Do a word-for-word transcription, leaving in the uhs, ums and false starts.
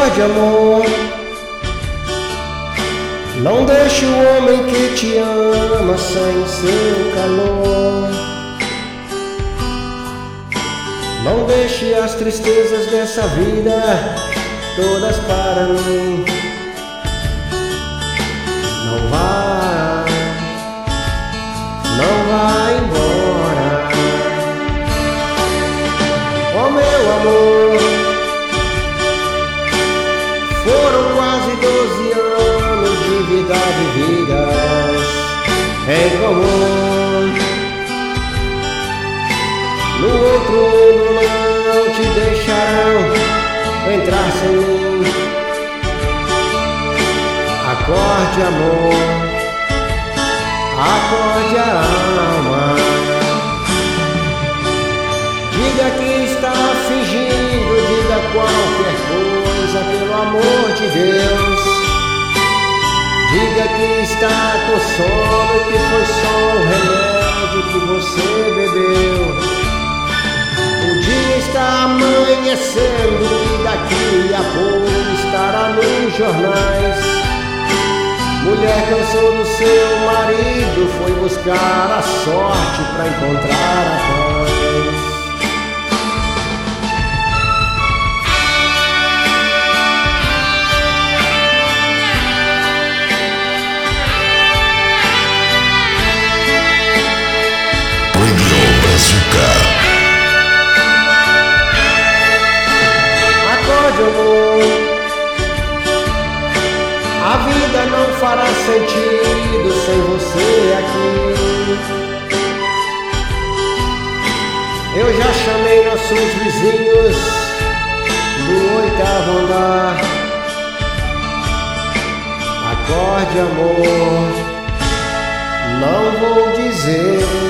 Acorde, amor, não deixe o homem que te ama sem o seu calor. Não deixe as tristezas dessa vida todas para mim. Não vá, não vá embora. Oh meu amor, foram quase doze anos de vida vividas em comum. No outro mundo não te deixarão entrar sem mim. Acorde, amor, acorde a alma. Diga que está fingindo, diga qualquer coisa pelo amor de Deus. Diga que está com sono e que foi só o remédio que você bebeu. O dia está amanhecendo e daqui a pouco estará nos jornais. Mulher cansou do seu marido, foi buscar a sorte para encontrar a paz. Acorde, amor, a vida não fará sentido sem você aqui. Eu já chamei nossos vizinhos do oitavo andar. Acorde, amor, não vou dizer